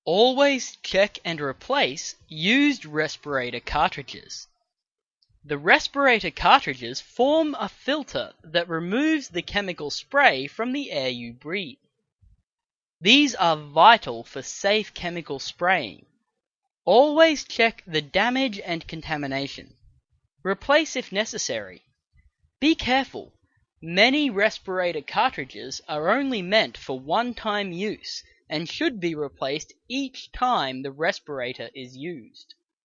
Always check and replace used respirator cartridges. The respirator cartridges form a filter that removes the chemical spray from the air you breathe. These are vital for safe chemical spraying. Always check the damage and contamination. Replace if necessary. Be careful. Many respirator cartridges are only meant for one-time use and should be replaced each time the respirator is used.